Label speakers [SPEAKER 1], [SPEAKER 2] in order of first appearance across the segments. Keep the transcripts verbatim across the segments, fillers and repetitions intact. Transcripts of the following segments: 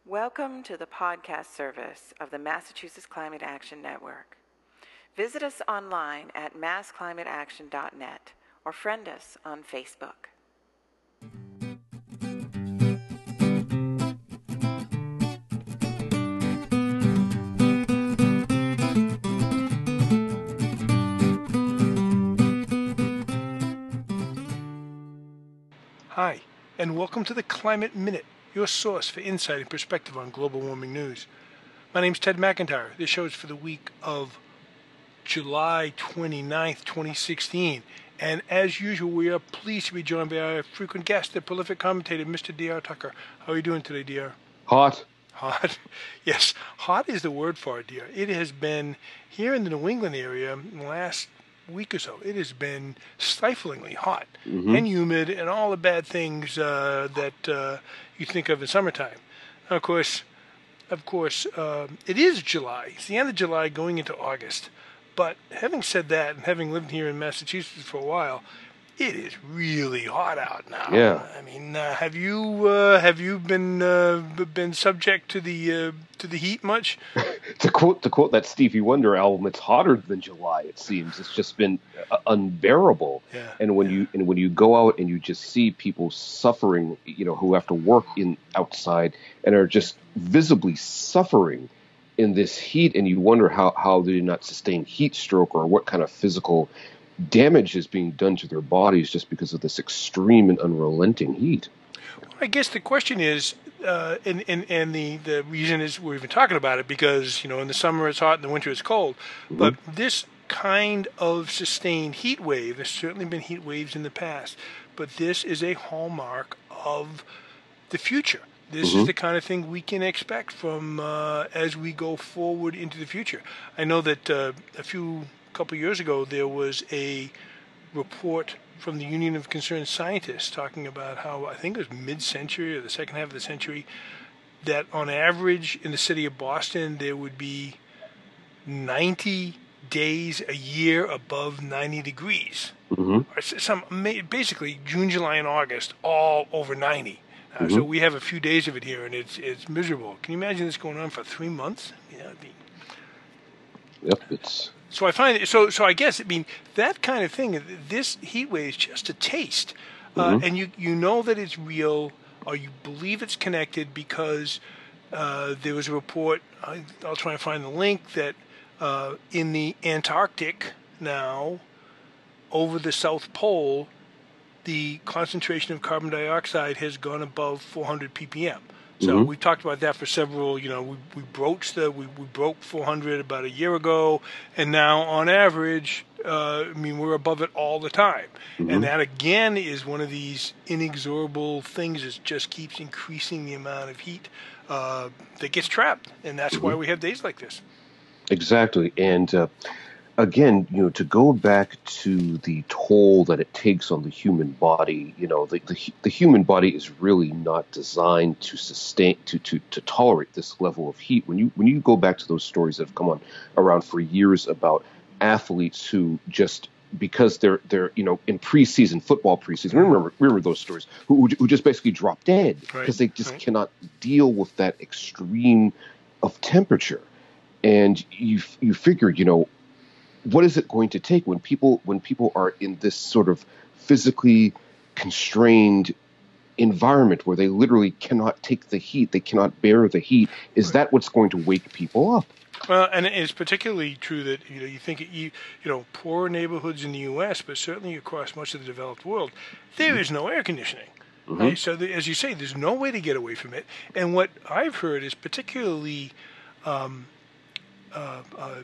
[SPEAKER 1] Welcome to the podcast service of the Massachusetts Climate Action Network. Visit us online at mass climate action dot net or friend us on Facebook.
[SPEAKER 2] Hi, and welcome to the Climate Minute, your source for insight and perspective on global warming news. My name's Ted McIntyre. This show is for the week of July twenty-ninth, twenty sixteen. And as usual, we are pleased to be joined by our frequent guest, the prolific commentator, Mister D R Tucker. How are you doing today, D R?
[SPEAKER 3] Hot.
[SPEAKER 2] Hot. Yes, hot is the word for it, D R. It has been here in the New England area in the last week or so. It has been stiflingly hot
[SPEAKER 3] Mm-hmm.
[SPEAKER 2] and humid and all the bad things uh, that uh, you think of in summertime. Of course, of course, uh, it is July. It's the end of July going into August. But having said that, and having lived here in Massachusetts for a while, it is really hot out now.
[SPEAKER 3] Yeah.
[SPEAKER 2] I mean, uh, have you uh, have you been uh, been subject to the uh, to the heat much?
[SPEAKER 3] to quote to quote that Stevie Wonder album, it's hotter than July. It seems it's just been uh, unbearable.
[SPEAKER 2] Yeah,
[SPEAKER 3] and when
[SPEAKER 2] yeah.
[SPEAKER 3] you and when you go out and you just see people suffering, you know, who have to work in outside and are just visibly suffering in this heat, and you wonder how how they do not sustain heat stroke or what kind of physical damage is being done to their bodies just because of this extreme and unrelenting heat.
[SPEAKER 2] I guess the question is, uh, and, and, and the, the reason is we're even talking about it because, you know, in the summer it's hot, in the winter it's cold.
[SPEAKER 3] Mm-hmm.
[SPEAKER 2] But this kind of sustained heat wave, there's certainly been heat waves in the past, but this is a hallmark of the future. This
[SPEAKER 3] Mm-hmm.
[SPEAKER 2] is the kind of thing we can expect from uh, as we go forward into the future. I know that uh, a few couple of years ago there was a report from the Union of Concerned Scientists talking about how I think it was mid-century or the second half of the century that on average in the city of Boston there would be ninety days a year above ninety degrees.
[SPEAKER 3] Mm-hmm.
[SPEAKER 2] Or some basically June, July, and August all over ninety. Uh,
[SPEAKER 3] Mm-hmm.
[SPEAKER 2] So we have a few days of it here, and it's it's miserable. Can you imagine this going on for three months? You know, it'd be...
[SPEAKER 3] Yep, it's
[SPEAKER 2] So I find it, so so I guess I mean that kind of thing. This heat wave is just a taste, uh,
[SPEAKER 3] Mhm.
[SPEAKER 2] and you you know that it's real, or you believe it's connected because uh, there was a report. I, I'll try and find the link that uh, in the Antarctic now, over the South Pole, the concentration of carbon dioxide has gone above four hundred ppm. So
[SPEAKER 3] Mhm.
[SPEAKER 2] we've talked about that for several, you know, we, we broached the, we, we broke four hundred about a year ago, and now on average, uh, I mean, we're above it all the time.
[SPEAKER 3] Mhm.
[SPEAKER 2] And that again is one of these inexorable things that just keeps increasing the amount of heat uh, that gets trapped. And that's why we have days like this.
[SPEAKER 3] exactly. And uh, again, you know, to go back to the toll that it takes on the human body, you know, the the, the human body is really not designed to sustain to, to to tolerate this level of heat. When you when you go back to those stories that have come on around for years about athletes who just because they're they're you know in preseason football preseason remember remember those stories who who just basically drop dead because
[SPEAKER 2] Right,
[SPEAKER 3] they just
[SPEAKER 2] right.
[SPEAKER 3] cannot deal with that extreme of temperature. And you you figure, you know, what is it going to take when people when people are in this sort of physically constrained environment where they literally cannot take the heat, they cannot bear the heat? Is that what's going to wake people up?
[SPEAKER 2] Well, and it's particularly true that you know you think you you know poor neighborhoods in the U S, but certainly across much of the developed world, there is no air conditioning.
[SPEAKER 3] Mhm.
[SPEAKER 2] Right? So the, as you say, there's no way to get away from it. And what I've heard is particularly um, uh, uh,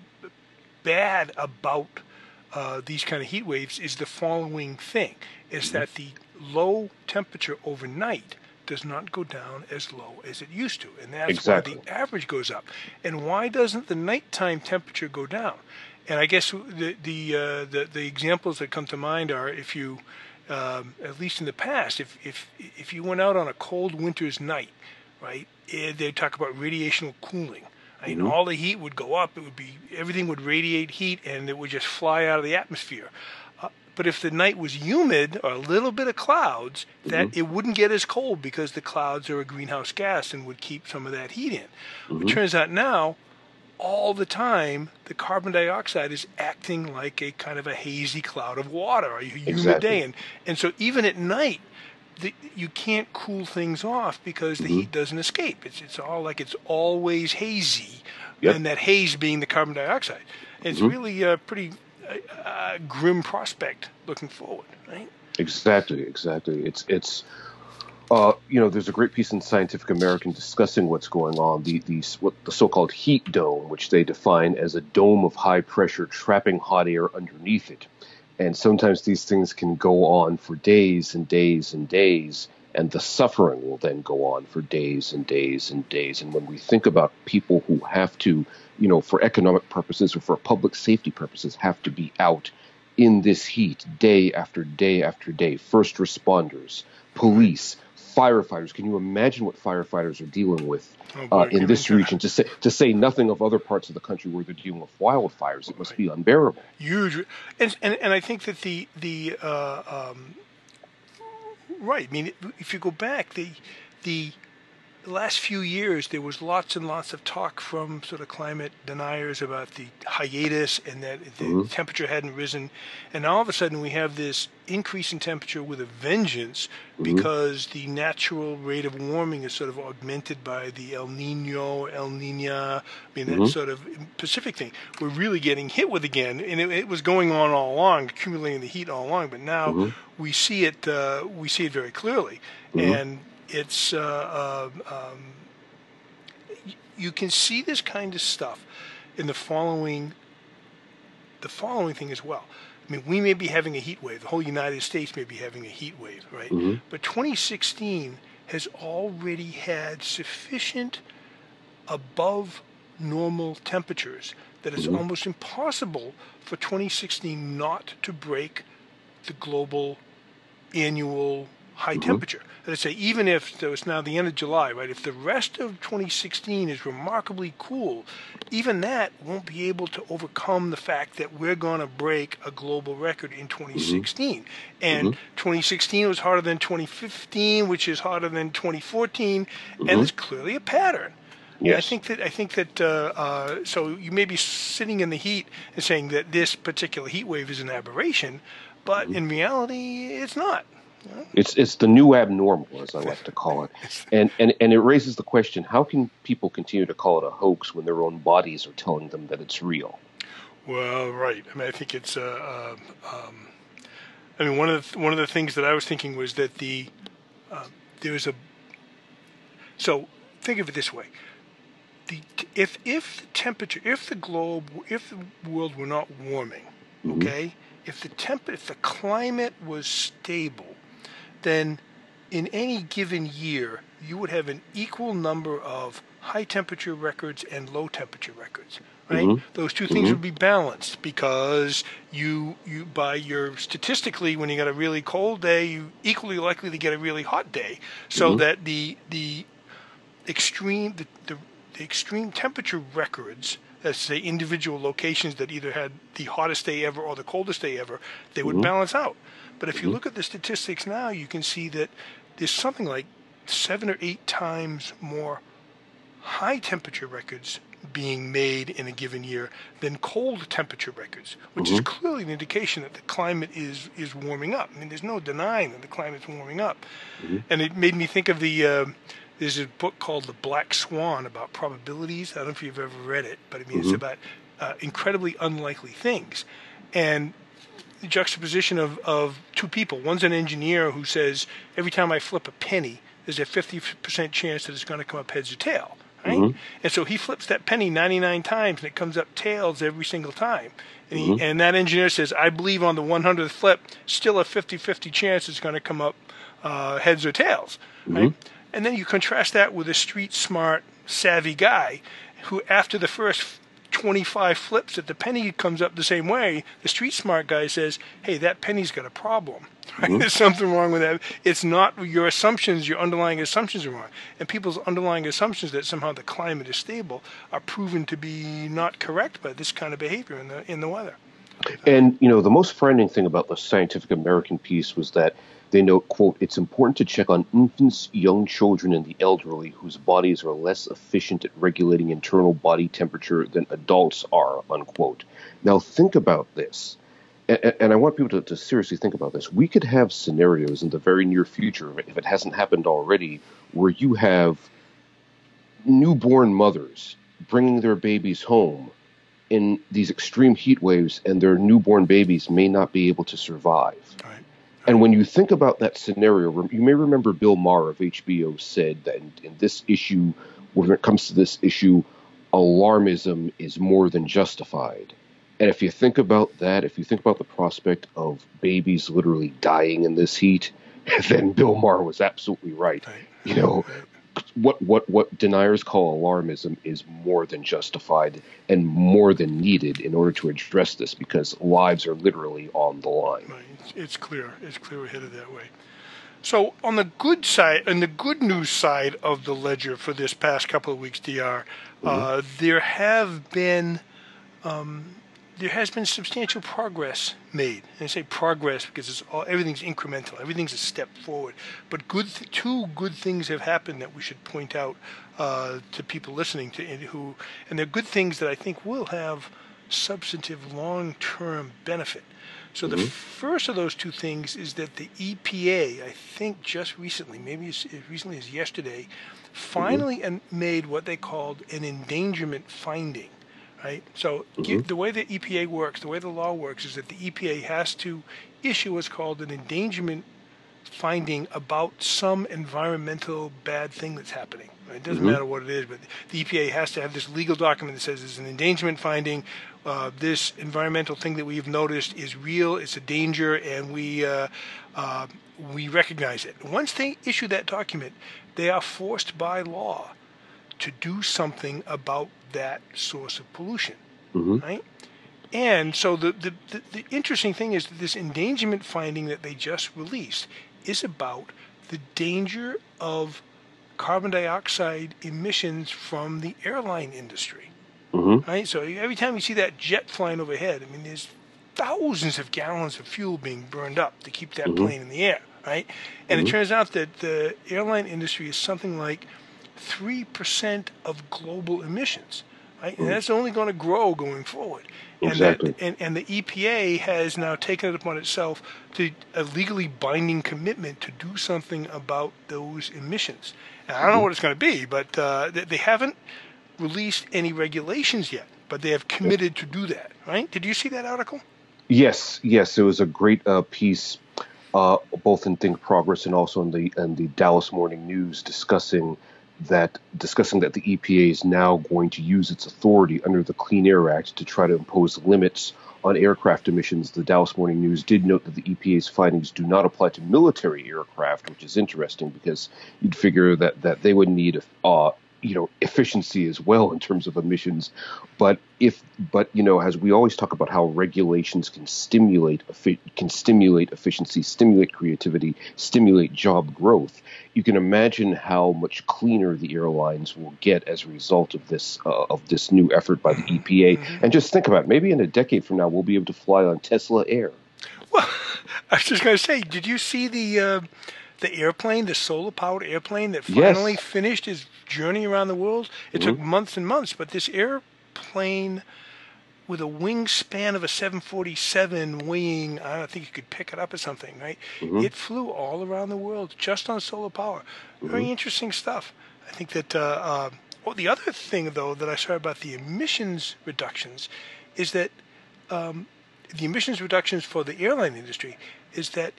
[SPEAKER 2] bad about uh, these kind of heat waves is the following thing: is that the low temperature overnight does not go down as low as it used to, and that's
[SPEAKER 3] Exactly.
[SPEAKER 2] why the average goes up. And why doesn't the nighttime temperature go down? And I guess the the uh, the, the examples that come to mind are if you, um, at least in the past, if if if you went out on a cold winter's night, right? eh, They talk about radiational cooling. I mean,
[SPEAKER 3] Mhm.
[SPEAKER 2] all the heat would go up. It would be everything would radiate heat, and it would just fly out of the atmosphere. Uh, but if the night was humid or a little bit of clouds, that
[SPEAKER 3] Mm-hmm.
[SPEAKER 2] it wouldn't get as cold because the clouds are a greenhouse gas and would keep some of that heat in.
[SPEAKER 3] Mm-hmm.
[SPEAKER 2] It turns out now, all the time, the carbon dioxide is acting like a kind of a hazy cloud of water, a humid
[SPEAKER 3] Exactly.
[SPEAKER 2] day. And, and so even at night, the, you can't cool things off because the
[SPEAKER 3] Mm-hmm.
[SPEAKER 2] heat doesn't escape. It's, it's all like it's always hazy,
[SPEAKER 3] Yep.
[SPEAKER 2] and that haze being the carbon dioxide. It's
[SPEAKER 3] Mm-hmm.
[SPEAKER 2] really a pretty uh, uh, grim prospect looking forward, right?
[SPEAKER 3] Exactly, exactly. It's it's uh, you know, there's a great piece in Scientific American discussing what's going on. The the what the so-called heat dome, which they define as a dome of high pressure trapping hot air underneath it. And sometimes these things can go on for days and days and days, and the suffering will then go on for days and days and days. And when we think about people who have to, you know, for economic purposes or for public safety purposes, have to be out in this heat day after day after day, first responders, police, firefighters. Can you imagine what firefighters are dealing with
[SPEAKER 2] Oh, boy,
[SPEAKER 3] uh,
[SPEAKER 2] I
[SPEAKER 3] in
[SPEAKER 2] can't
[SPEAKER 3] this
[SPEAKER 2] imagine.
[SPEAKER 3] region? To say to say nothing of other parts of the country where they're dealing with wildfires, it must be unbearable.
[SPEAKER 2] Huge, and and, and I think that the the uh, um, right. I mean, if you go back, the the last few years there was lots and lots of talk from sort of climate deniers about the hiatus and that the
[SPEAKER 3] Mm-hmm.
[SPEAKER 2] temperature hadn't risen, and all of a sudden we have this increase in temperature with a vengeance
[SPEAKER 3] Mm-hmm.
[SPEAKER 2] because the natural rate of warming is sort of augmented by the El Nino, El Nina, I mean that
[SPEAKER 3] Mm-hmm.
[SPEAKER 2] sort of Pacific thing. We're really getting hit with again, and it, it was going on all along, accumulating the heat all along, but now
[SPEAKER 3] Mm-hmm.
[SPEAKER 2] we see it. Uh, we see it very clearly,
[SPEAKER 3] Mhm.
[SPEAKER 2] and it's uh, uh, um, y- you can see this kind of stuff in the following the following thing as well. I mean, we may be having a heat wave. The whole United States may be having a heat wave, right?
[SPEAKER 3] Mhm.
[SPEAKER 2] But twenty sixteen has already had sufficient above normal temperatures that it's
[SPEAKER 3] Mhm.
[SPEAKER 2] almost impossible for twenty sixteen not to break the global annual high
[SPEAKER 3] Mhm.
[SPEAKER 2] temperature. Let's say even if so it's now the end of July, right? If the rest of twenty sixteen is remarkably cool, even that won't be able to overcome the fact that we're going to break a global record in twenty sixteen. And
[SPEAKER 3] Mhm.
[SPEAKER 2] twenty sixteen was harder than twenty fifteen, which is harder than twenty fourteen, and
[SPEAKER 3] Mhm.
[SPEAKER 2] there's clearly a pattern. And I
[SPEAKER 3] Yes.
[SPEAKER 2] think that I think that uh, uh, so you may be sitting in the heat and saying that this particular heat wave is an aberration, but in reality, it's not.
[SPEAKER 3] It's it's the new abnormal, as I like to call it, and and and it raises the question: how can people continue to call it a hoax when their own bodies are telling them that it's real?
[SPEAKER 2] Well, right. I mean, I think it's. Uh, uh, um, I mean, one of the, one of the things that I was thinking was that the uh, there's a. So think of it this way: the if if the temperature, if the globe, if the world were not warming,
[SPEAKER 3] Mhm.
[SPEAKER 2] okay, if the temp, if the climate was stable, then in any given year you would have an equal number of high temperature records and low temperature records, right?
[SPEAKER 3] Mhm.
[SPEAKER 2] Those two things
[SPEAKER 3] Mhm.
[SPEAKER 2] would be balanced because you you by your statistically when you got a really cold day, you equally likely to get a really hot day, so
[SPEAKER 3] Mhm.
[SPEAKER 2] that the the extreme the, the, the extreme temperature records, let's say individual locations that either had the hottest day ever or the coldest day ever, they would
[SPEAKER 3] Mhm.
[SPEAKER 2] balance out. But if you
[SPEAKER 3] Mhm.
[SPEAKER 2] look at the statistics now, you can see that there's something like seven or eight times more high temperature records being made in a given year than cold temperature records, which is
[SPEAKER 3] Mhm.
[SPEAKER 2] clearly an indication that the climate is is warming up. I mean, there's no denying that the climate's warming up.
[SPEAKER 3] Mhm.
[SPEAKER 2] And it made me think of the uh, there's a book called The Black Swan about probabilities. I don't know if you've ever read it, but I mean, it's
[SPEAKER 3] Mhm.
[SPEAKER 2] about uh, incredibly unlikely things. And the juxtaposition of, of two people. One's an engineer who says, every time I flip a penny, there's a fifty percent chance that it's going to come up heads or tail, right?
[SPEAKER 3] Mhm.
[SPEAKER 2] And so he flips that penny ninety-nine times, and it comes up tails every single time. And, he,
[SPEAKER 3] Mhm.
[SPEAKER 2] and that engineer says, I believe on the one hundredth flip, still a fifty-fifty chance it's going to come up uh, heads or tails, right?
[SPEAKER 3] Mhm.
[SPEAKER 2] And then you contrast that with a street smart, savvy guy who, after the first twenty-five flips, that the penny comes up the same way, the street smart guy says, hey, that penny's got a problem. Right?
[SPEAKER 3] Mhm.
[SPEAKER 2] There's something wrong with that. It's not your assumptions, your underlying assumptions are wrong. And people's underlying assumptions that somehow the climate is stable are proven to be not correct by this kind of behavior in the in the weather.
[SPEAKER 3] And, you know, the most frightening thing about the Scientific American piece was that they note, quote, it's important to check on infants, young children, and the elderly whose bodies are less efficient at regulating internal body temperature than adults are, unquote. Now, think about this. And, and I want people to, to seriously think about this. We could have scenarios in the very near future, if it hasn't happened already, where you have newborn mothers bringing their babies home in these extreme heat waves, and their newborn babies may not be able to survive.
[SPEAKER 2] Right. Right.
[SPEAKER 3] And when you think about that scenario, you may remember Bill Maher of H B O said that in, in this issue, when it comes to this issue, alarmism is more than justified. And if you think about that, if you think about the prospect of babies literally dying in this heat, then Bill Maher was absolutely right.
[SPEAKER 2] Right.
[SPEAKER 3] You know,
[SPEAKER 2] Right.
[SPEAKER 3] what what what deniers call alarmism is more than justified and more than needed in order to address this, because lives are literally on the line.
[SPEAKER 2] Right. It's, it's clear. It's clear we're headed that way. So on the good side, on the good news side of the ledger for this past couple of weeks, D R, mm-hmm. uh, there have been um, there has been substantial progress made. And I say progress because it's all, everything's incremental. Everything's a step forward. But good, th- two good things have happened that we should point out uh, to people listening to and who, and they're good things that I think will have substantive long-term benefit. So mm-hmm. the first of those two things is that the E P A, I think just recently, maybe as recently as yesterday, finally mm-hmm. made what they called an endangerment finding. Right. So mm-hmm. the way the E P A works, the way the law works, is that the E P A has to issue what's called an endangerment finding about some environmental bad thing that's happening. Right? It doesn't mm-hmm. matter what it is, but the E P A has to have this legal document that says there's an endangerment finding. Uh, this environmental thing that we've noticed is real. It's a danger, and we uh, uh, we recognize it. Once they issue that document, they are forced by law to do something about that source of pollution, mm-hmm. right? And so the, the, the, the interesting thing is that this endangerment finding that they just released is about the danger of carbon dioxide emissions from the airline industry, mm-hmm. right? So every time you see that jet flying overhead, I mean, there's thousands of gallons of fuel being burned up to keep that mm-hmm. plane in the air, right? And mm-hmm. it turns out that the airline industry is something like three percent of global emissions, right? And that's only going to grow going forward. And
[SPEAKER 3] exactly.
[SPEAKER 2] That, and, and the E P A has now taken it upon itself to a legally binding commitment to do something about those emissions. And I don't know what it's going to be, but uh, they, they haven't released any regulations yet, but they have committed to do that, right? Did you see that article?
[SPEAKER 3] Yes, yes. It was a great uh, piece, uh, both in Think Progress and also in the in the Dallas Morning News, discussing that discussing that the E P A is now going to use its authority under the Clean Air Act to try to impose limits on aircraft emissions. The Dallas Morning News did note that the E P A's findings do not apply to military aircraft, which is interesting because you'd figure that, that they would need uh, you know, efficiency as well in terms of emissions. But if, but you know, as we always talk about how regulations can stimulate can stimulate efficiency, stimulate creativity, stimulate job growth, you can imagine how much cleaner the airlines will get as a result of this uh, of this new effort by the E P A. Mm-hmm. And just think about it, maybe in a decade from now, we'll be able to fly on Tesla Air.
[SPEAKER 2] Well, I was just going to say, did you see the uh, the airplane, the solar-powered airplane that finally
[SPEAKER 3] yes.
[SPEAKER 2] finished its journey around the world? It mm-hmm. took months and months, but this airplane with a wingspan of a seven forty-seven weighing, I don't think you could pick it up or something, right? Mm-hmm. It flew all around the world just on solar power. Very mm-hmm. interesting stuff. I think that, uh, uh, well, the other thing, though, that I saw about the emissions reductions is that um, the emissions reductions for the airline industry is that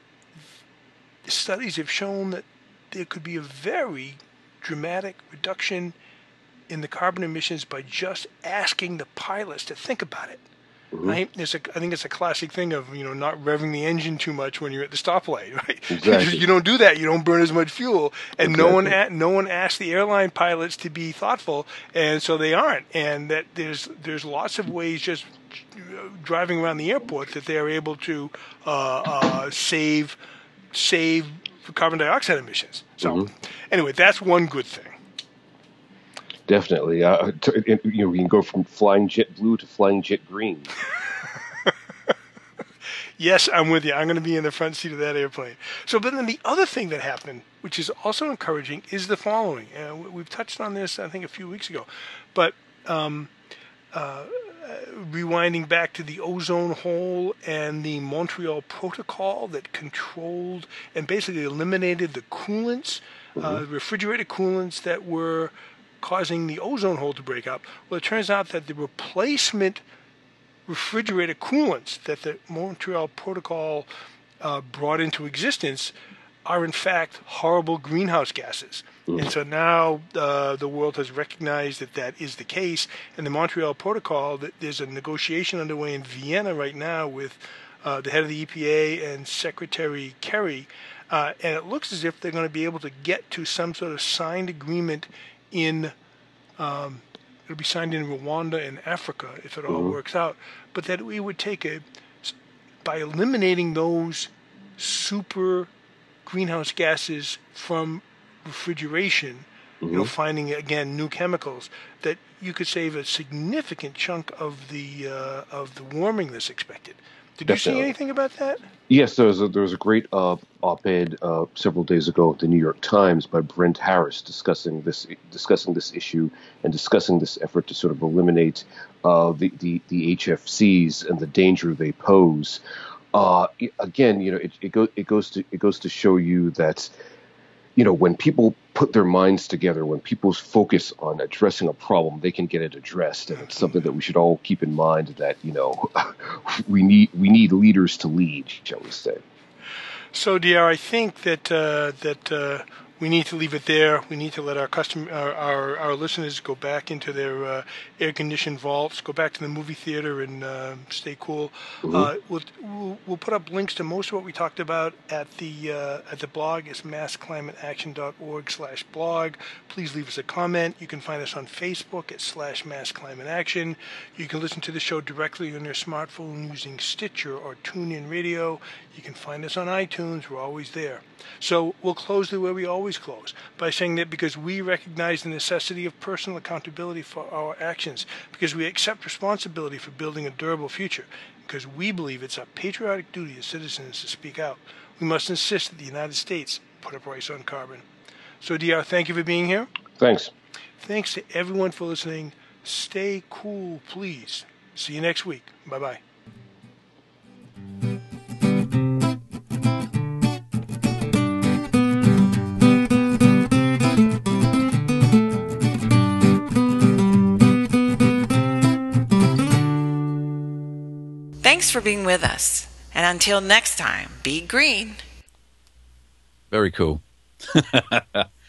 [SPEAKER 2] studies have shown that there could be a very dramatic reduction in the carbon emissions by just asking the pilots to think about it. Mm-hmm. Right? It's a, I think it's a classic thing of, you know, not revving the engine too much when you're at the stoplight, right?
[SPEAKER 3] Exactly.
[SPEAKER 2] You don't do that. You don't burn as much fuel. And exactly. no one a, no one asked the airline pilots to be thoughtful, and so they aren't. And that there's there's lots of ways just driving around the airport that they're able to uh, uh, save save carbon dioxide emissions. So mm-hmm. anyway, that's one good thing.
[SPEAKER 3] Definitely. Uh, to, you know, we can go from flying jet blue to flying jet green.
[SPEAKER 2] Yes, I'm with you. I'm going to be in the front seat of that airplane. So, but then the other thing that happened, which is also encouraging, is the following. Uh, we've touched on this, I think, a few weeks ago. But um, uh, rewinding back to the ozone hole and the Montreal Protocol that controlled and basically eliminated the coolants, mm-hmm. uh, refrigerated coolants that were causing the ozone hole to break up. Well, it turns out that the replacement refrigerated coolants that the Montreal Protocol uh, brought into existence are in fact horrible greenhouse gases. Mm. And so now uh, the world has recognized that that is the case. And the Montreal Protocol, that there's a negotiation underway in Vienna right now with uh, the head of the E P A and Secretary Kerry. Uh, and it looks as if they're going to be able to get to some sort of signed agreement in um, it'll be signed in Rwanda and Africa if it all mm-hmm. works out. But that we would take a, by eliminating those super greenhouse gases from refrigeration, mm-hmm. you know, finding again new chemicals, that you could save a significant chunk of the uh, of the warming that's expected. Did Definitely. you see anything about that?
[SPEAKER 3] Yes, there was a, there was a great uh, op-ed uh, several days ago at the New York Times by Brent Harris discussing this discussing this issue and discussing this effort to sort of eliminate uh, the, the the H F Cs and the danger they pose. Uh, again, you know, it, it goes it goes to it goes to show you that, you know, when people put their minds together, when people focus on addressing a problem, they can get it addressed. And it's something that we should all keep in mind, that, you know, we need we need leaders to lead, shall we say.
[SPEAKER 2] So, D R, I think that uh, that uh, we need to leave it there. We need to let our custom our our, our listeners go back into their uh, air-conditioned vaults, go back to the movie theater, and uh, stay cool. Mm-hmm. Uh, we'll, we'll we'll put up links to most of what we talked about at the uh, at the blog. It's mass climate action dot org slash blog. Please leave us a comment. You can find us on Facebook at slash Mass Climate Action. You can listen to the show directly on your smartphone using Stitcher or TuneIn Radio. You can find us on iTunes. We're always there. So we'll close the way we always close, by saying that because we recognize the necessity of personal accountability for our actions, because we accept responsibility for building a durable future, because we believe it's our patriotic duty as citizens to speak out, we must insist that the United States put a price on carbon. So, D R, thank you for being here.
[SPEAKER 3] Thanks.
[SPEAKER 2] Thanks to everyone for listening. Stay cool, please. See you next week. Bye-bye.
[SPEAKER 1] Thanks for being with us. And until next time, be green.
[SPEAKER 4] Very cool.